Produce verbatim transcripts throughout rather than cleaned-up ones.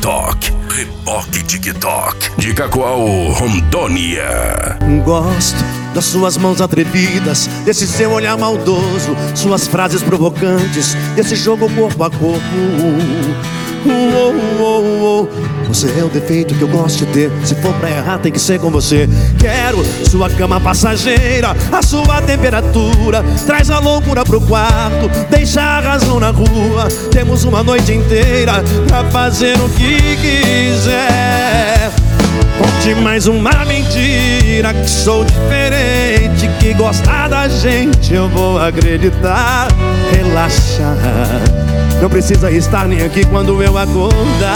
TikTok. Reboque TikTok. Dica qual Rondônia. Gosto das suas mãos atrevidas, desse seu olhar maldoso, suas frases provocantes, desse jogo corpo a corpo. Uou, uou, uou. Você é o defeito que eu gosto de ter. Se for pra errar tem que ser com você. Quero sua cama passageira, a sua temperatura. Traz a loucura pro quarto, deixa a razão na rua. Temos uma noite inteira pra fazer o que quiser. Conte mais uma mentira, que sou diferente, que gostar da gente eu vou acreditar. Relaxa, não precisa estar nem aqui quando eu acordar.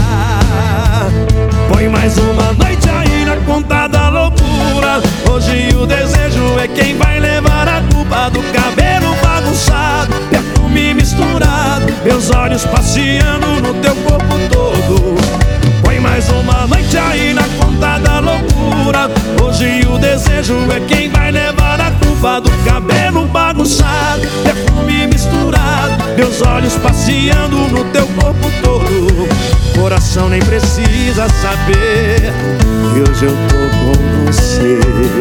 Põe mais uma noite aí na conta da loucura. Hoje o desejo é quem vai levar a culpa do cabelo bagunçado, perfume misturado, meus olhos passeando no teu corpo todo. Põe mais uma noite aí na conta da loucura. Hoje o desejo é quem vai levar a culpa do cabelo bagunçado, perfume misturado, meus olhos passeando no teu corpo todo. Coração nem precisa saber que hoje eu tô com você.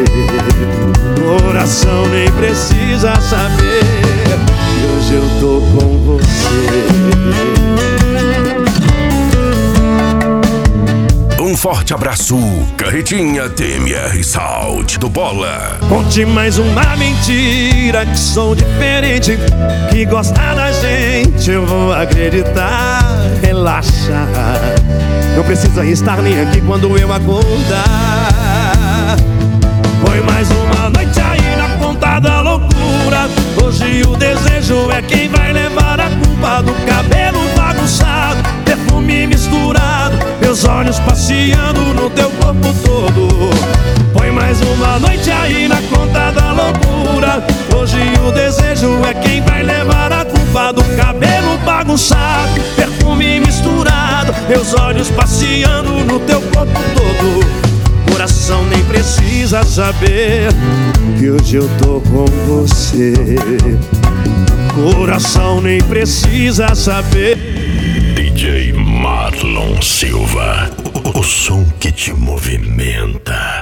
Coração nem precisa saber que hoje eu tô com você. Um forte abraço, Carretinha T M R Sound do Bola. Conte mais uma mentira, que sou diferente, que gosta da gente eu vou acreditar. Relaxa, não precisa estar nem aqui quando eu acordar. Põe mais uma noite aí na conta da loucura. Hoje o desejo é quem vai levar a culpa do cabelo bagunçado, perfume misturado, meus olhos passeando no teu corpo todo. Põe mais uma noite aí na conta da loucura. Hoje o desejo é quem vai levar a culpa do cabelo bagunçado, perfume misturado, meus olhos passeando no teu corpo todo. Coração nem precisa saber que hoje eu tô com você. Coração nem precisa saber. D J Marlon Silva, o som que te movimenta.